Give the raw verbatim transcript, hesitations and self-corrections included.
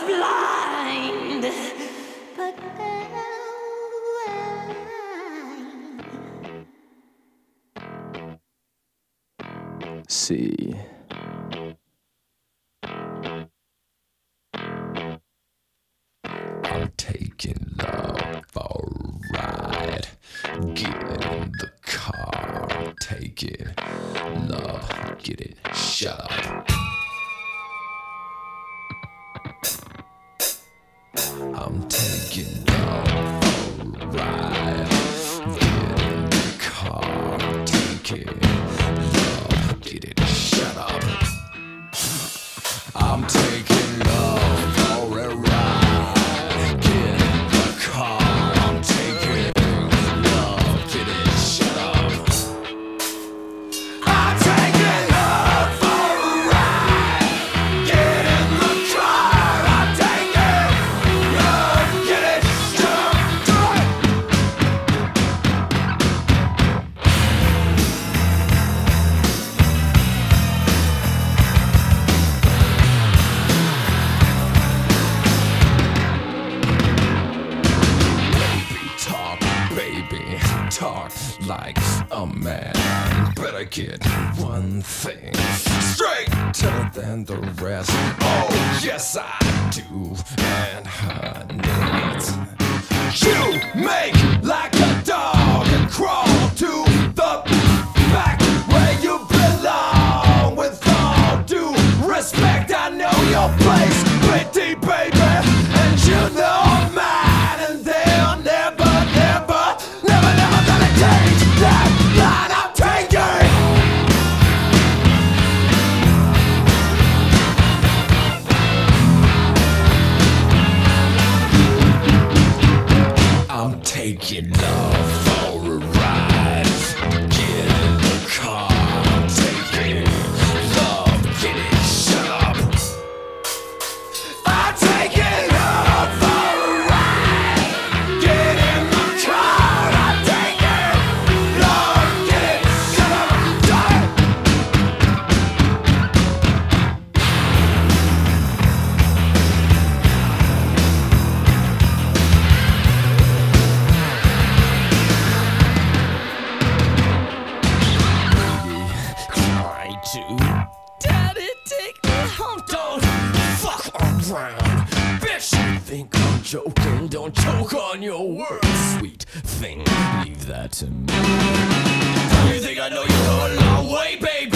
blind, but now See. I'm taking love for a ride. Get in the car, take it. Love, get it, shut up. I'm taking love for a ride. Get in the car, take it. Love, get it, shut up. I'm taking love for a ride. Get in the car, I'm taking love, get it, shut up. I'm taking love for a ride. Get in the car, I'm taking love, get it, shut up. Do it. Talk, baby, talk like a man. Better get one thing straighter than the rest. Oh, yes, I do. And honey, it's you make like a dog and crawl to the back where you belong. With all due respect, I know your place, pretty baby, and you know I'm mine, and they'll never, never, never, never gonna change that line I'm taking. I'm taking love for a ride. Get in the car, I'm taking love, get it, shut up. I'm taking love for a ride. Get in the car, I'm taking love, get it, shut up. Do it. Try to Daddy, take me home. Don't fuck around. Bitch, you think I'm joking? Don't choke on your words, sweet thing. Leave that to me. You think I know you're going a long way, baby?